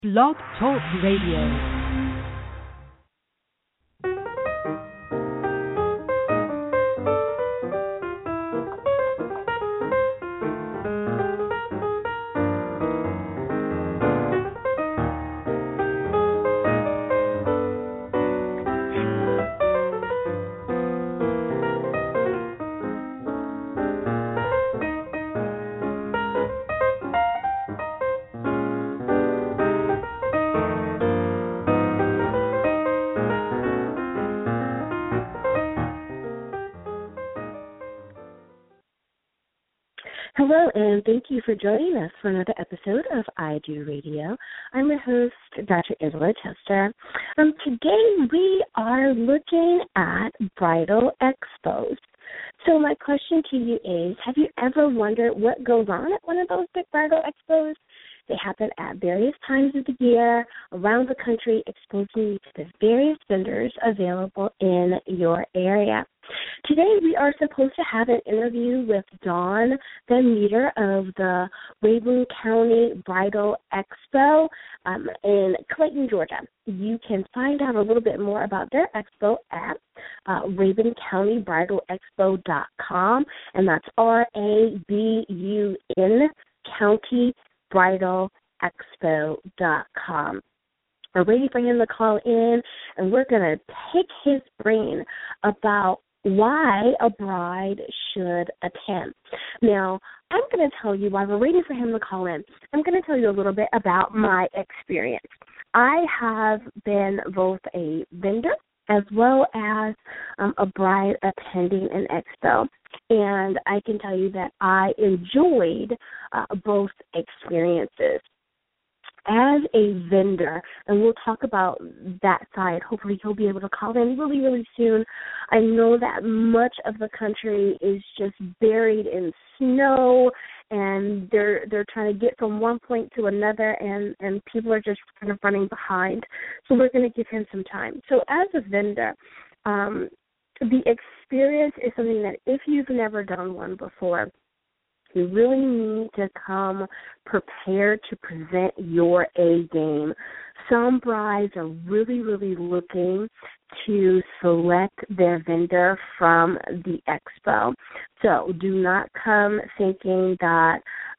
Blog Talk Radio. Hello, and thank you for joining us for another episode of I Do Radio. I'm your host, Dr. Isla Chester. Today we are looking at bridal expos. So my question to you is, have you ever wondered what goes on at one of those big bridal expos? They happen at various times of the year around the country, exposing you to the various vendors available in your area. Today we are supposed to have an interview with Dawn Van Meter of the Rabun County Bridal Expo in Clayton, Georgia. You can find out a little bit more about their expo at RabunCountyBridalExpo.com, and that's RABUN County BridalExpo.com. We're waiting for him to call in, and we're going to pick his brain about why a bride should attend. Now, I'm going to tell you, while we're waiting for him to call in, I'm going to tell you a little bit about my experience. I have been both a vendor as well as a bride attending an expo. And I can tell you that I enjoyed both experiences. As a vendor, and we'll talk about that side. Hopefully he'll be able to call in really, really soon. I know that much of the country is just buried in snow, and they're trying to get from one point to another, and people are just kind of running behind. So we're going to give him some time. So as a vendor, the experience is something that if you've never done one before, you really need to come prepared to present your A game. Some brides are really, really looking to select their vendor from the expo. So do not come thinking that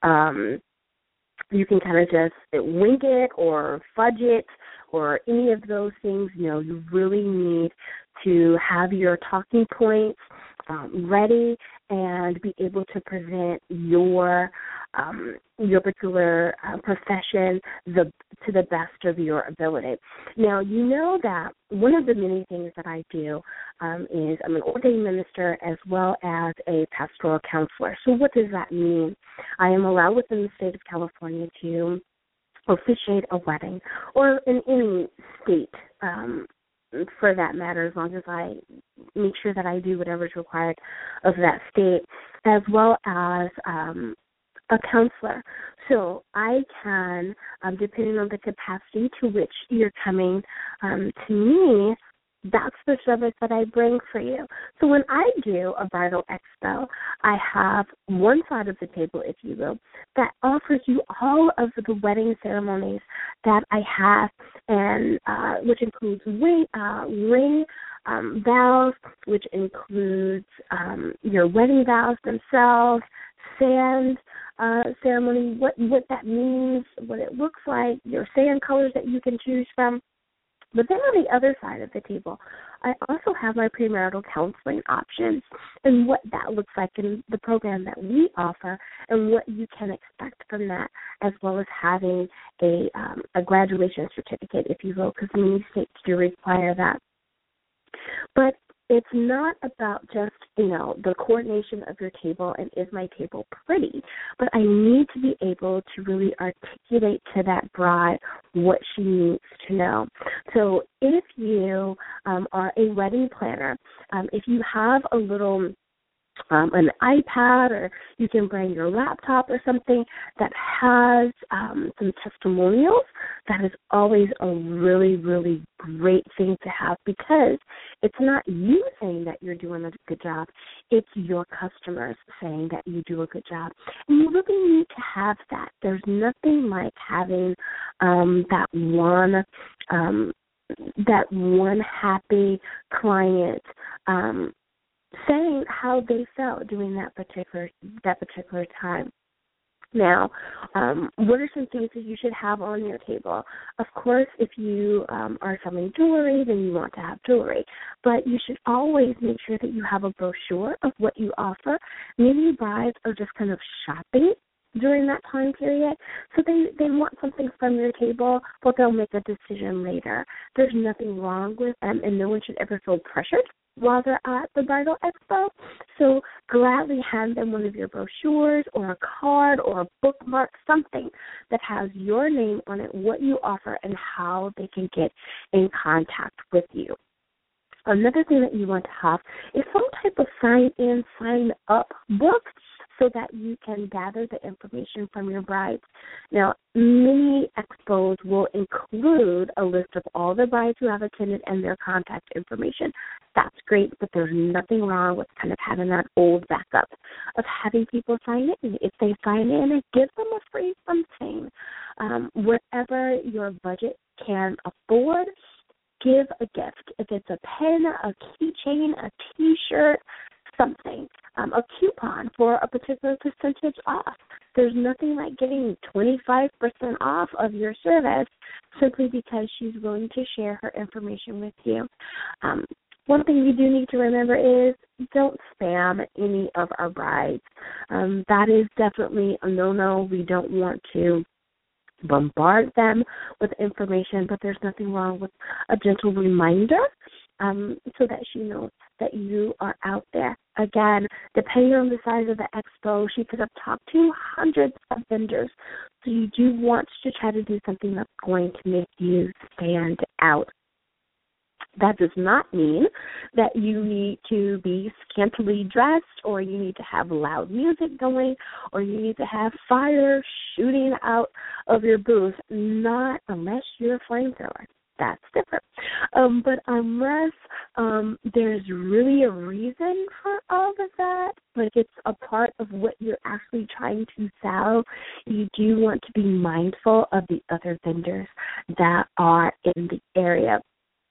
you can kind of just wing it or fudge it or any of those things. You know, you really need to have your talking points ready and be able to present your particular profession to the best of your ability. Now, you know that one of the many things that I do is I'm an ordained minister as well as a pastoral counselor. So what does that mean? I am allowed within the state of California to officiate a wedding, or in any state for that matter, as long as I make sure that I do whatever is required of that state, as well as a counselor. So I can, depending on the capacity to which you're coming to me, that's the service that I bring for you. So when I do a bridal expo, I have one side of the table, if you will, that offers you all of the wedding ceremonies that I have, and which includes ring vows, which includes your wedding vows themselves, sand ceremony, what that means, what it looks like, your sand colors that you can choose from. But then on the other side of the table, I also have my premarital counseling options and what that looks like in the program that we offer and what you can expect from that, as well as having a graduation certificate, if you will, because many states do require that. But it's not about just, the coordination of your table and is my table pretty, but I need to be able to really articulate to that bride what she needs to know. So if you are a wedding planner, if you have a little an iPad, or you can bring your laptop or something that has some testimonials. That is always a really, really great thing to have, because it's not you saying that you're doing a good job. It's your customers saying that you do a good job. And you really need to have that. There's nothing like having that one happy client saying how they felt during that particular time. Now, what are some things that you should have on your table? Of course, if you are selling jewelry, then you want to have jewelry. But you should always make sure that you have a brochure of what you offer. Many brides are just kind of shopping during that time period, so they want something from your table, but they'll make a decision later. There's nothing wrong with them, and no one should ever feel pressured while they're at the bridal expo. So gladly hand them one of your brochures or a card or a bookmark, something that has your name on it, what you offer, and how they can get in contact with you. Another thing that you want to have is some type of sign-in, sign-up book, so that you can gather the information from your brides. Now, many expos will include a list of all the brides who have attended and their contact information. That's great, but there's nothing wrong with kind of having that old backup of having people sign in. If they sign in, give them a free something. Whatever your budget can afford, give a gift. If it's a pen, a keychain, a T-shirt, something, a coupon for a particular percentage off. There's nothing like getting 25% off of your service simply because she's willing to share her information with you. One thing you do need to remember is don't spam any of our brides. That is definitely a no-no. We don't want to bombard them with information, but there's nothing wrong with a gentle reminder so that she knows that you are out there. Again, depending on the size of the expo, she could have talked to hundreds of vendors. So you do want to try to do something that's going to make you stand out. That does not mean that you need to be scantily dressed, or you need to have loud music going, or you need to have fire shooting out of your booth. Not unless you're a flamethrower. That's different. But unless there's really a reason for all of that, like it's a part of what you're actually trying to sell, you do want to be mindful of the other vendors that are in the area.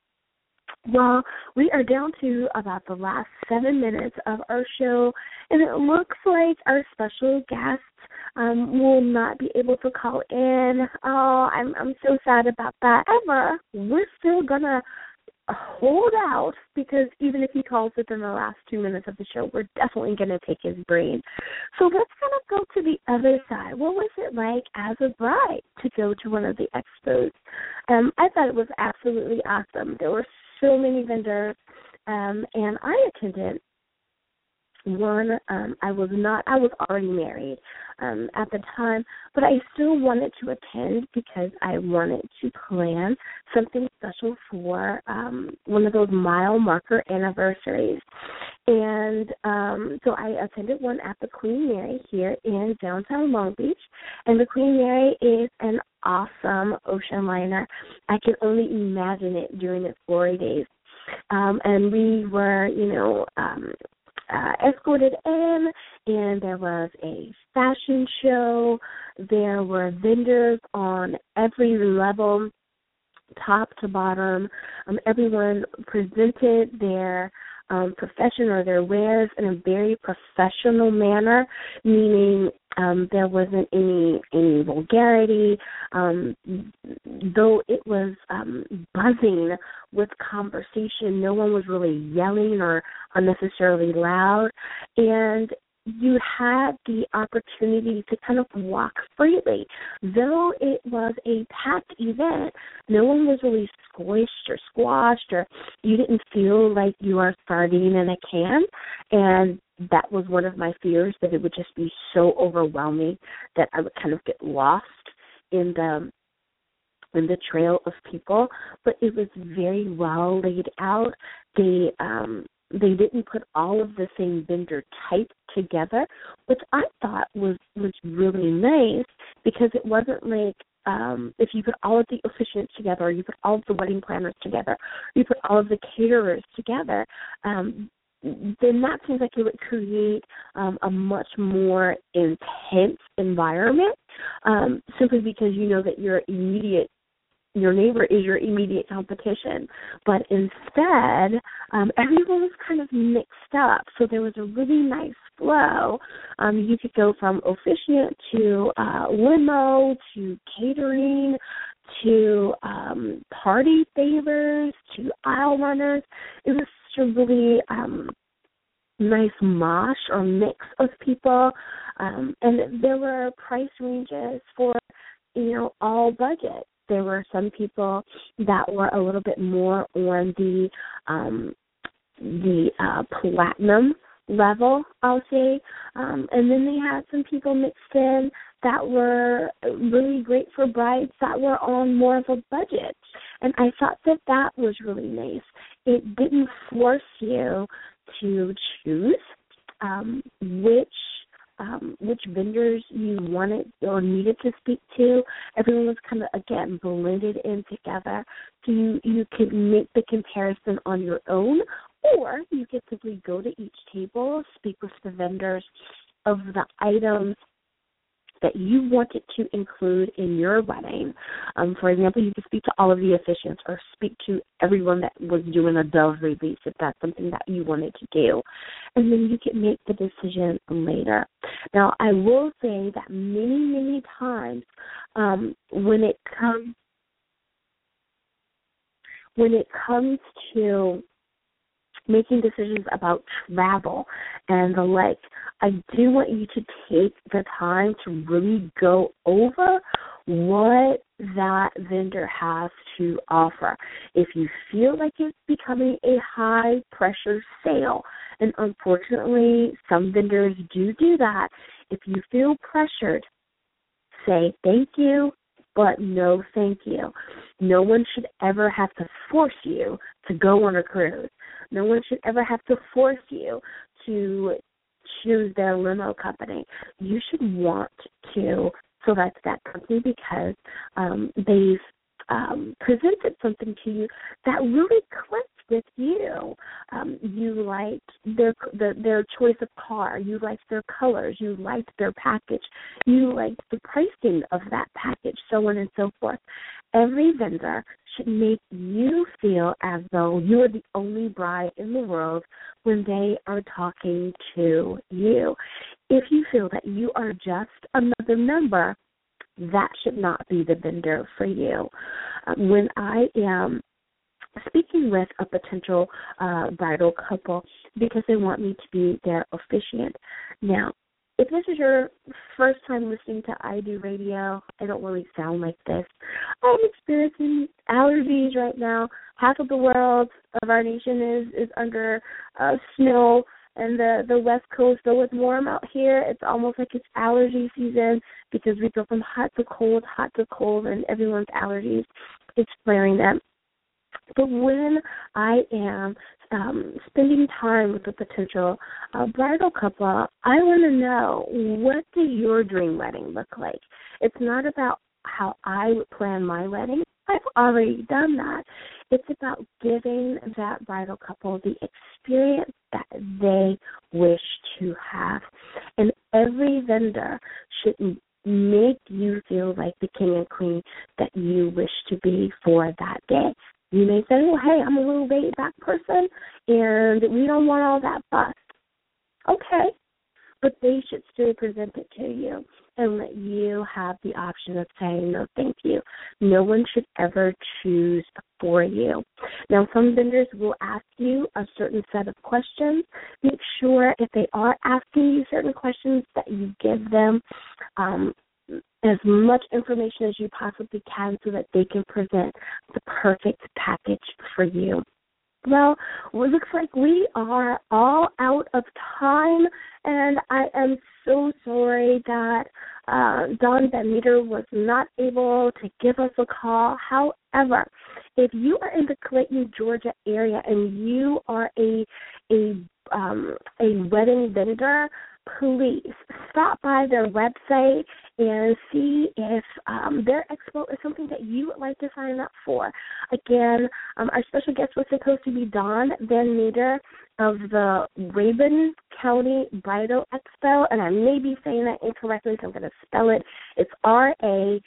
Well, we are down to about the last 7 minutes of our show, and it looks like our special guests will not be able to call in. Oh, I'm so sad about that. However, we're still going to hold out, because even if he calls within the last 2 minutes of the show, we're definitely going to take his brain. So let's kind of go to the other side. What was it like as a bride to go to one of the expos? I thought it was absolutely awesome. There were so many vendors, and I attended one. I was already married at the time, but I still wanted to attend because I wanted to plan something special for one of those mile marker anniversaries. And so I attended one at the Queen Mary here in downtown Long Beach. And the Queen Mary is an awesome ocean liner. I can only imagine it during its glory days. And we were, escorted in, and there was a fashion show. There were vendors on every level, top to bottom. Everyone presented their profession or their wares in a very professional manner, meaning there wasn't any vulgarity, though it was buzzing with conversation. No one was really yelling or unnecessarily loud, and you had the opportunity to kind of walk freely. Though it was a packed event, no one was really squashed, or you didn't feel like you are sardine in a can. And that was one of my fears, that it would just be so overwhelming that I would kind of get lost in the trail of people. But it was very well laid out. they didn't put all of the same vendor type together, which I thought was really nice, because it wasn't like if you put all of the officiants together, or you put all of the wedding planners together, or you put all of the caterers together, then that seems like it would create a much more intense environment, simply because you know that your neighbor is your immediate competition. But instead, everyone was kind of mixed up, so there was a really nice flow. You could go from officiant to limo to catering to party favors to aisle runners. It was such a really nice mosh or mix of people, and there were price ranges for all budgets. There were some people that were a little bit more on the platinum level, I'll say, and then they had some people mixed in that were really great for brides that were on more of a budget. And I thought that was really nice. It didn't force you to choose which vendors you wanted or needed to speak to. Everyone was kind of, again, blended in together. So you could make the comparison on your own, or you could simply go to each table, speak with the vendors of the items that you wanted to include in your wedding. For example, you could speak to all of the officiants, or speak to everyone that was doing a dove release if that's something that you wanted to do. And then you can make the decision later. Now, I will say that many, many times when it comes to making decisions about travel and the like, I do want you to take the time to really go over what that vendor has to offer. If you feel like it's becoming a high-pressure sale, and unfortunately some vendors do that, if you feel pressured, say thank you, but no thank you. No one should ever have to force you to go on a cruise. No one should ever have to force you to choose their limo company. You should want to select that company because they've presented something to you that really clicked with you. You liked their choice of car. You liked their colors. You liked their package. You liked the pricing of that package, so on and so forth. Every vendor should make you feel as though you are the only bride in the world when they are talking to you. If you feel that you are just another member, that should not be the vendor for you. When I am speaking with a potential bridal couple because they want me to be their officiant. Now, if this is your first time listening to I Do Radio, I don't really sound like this. I'm experiencing allergies right now. Half of the world of our nation is under snow, and the West Coast, though it's warm out here, it's almost like it's allergy season because we go from hot to cold, and everyone's allergies is flaring them. But when I am spending time with a potential bridal couple, I want to know, what does your dream wedding look like? It's not about how I would plan my wedding. I've already done that. It's about giving that bridal couple the experience that they wish to have. And every vendor should make you feel like the king and queen that you wish to be for that day. You may say, well, hey, I'm a little laid-back person, and we don't want all that fuss. Okay, but they should still present it to you and let you have the option of saying no, thank you. No one should ever choose for you. Now, some vendors will ask you a certain set of questions. Make sure if they are asking you certain questions that you give them as much information as you possibly can so that they can present the perfect package for you. Well, it looks like we are all out of time, and I am so sorry that Don Van Meter was not able to give us a call. However, if you are in the Clayton, Georgia area and you are a a wedding vendor, please stop by their website and see if their expo is something that you would like to sign up for. Again, our special guest was supposed to be Dawn Van Meter of the Rabun County Bridal Expo, and I may be saying that incorrectly, so I'm going to spell it. It's RABUN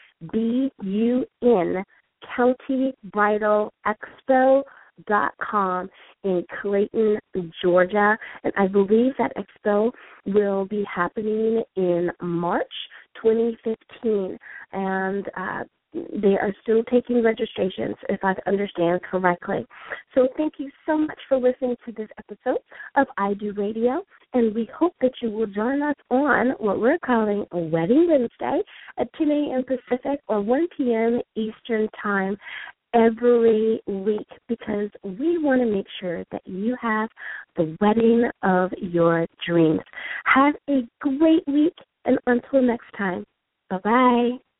County Bridal Expo.com in Clayton, Georgia. And I believe that expo will be happening in March 2015. And they are still taking registrations, if I understand correctly. So thank you so much for listening to this episode of I Do Radio, and we hope that you will join us on what we're calling a Wedding Wednesday at 10 a.m. Pacific or 1 p.m. Eastern Time every week, because we want to make sure that you have the wedding of your dreams. Have a great week, and until next time, bye-bye.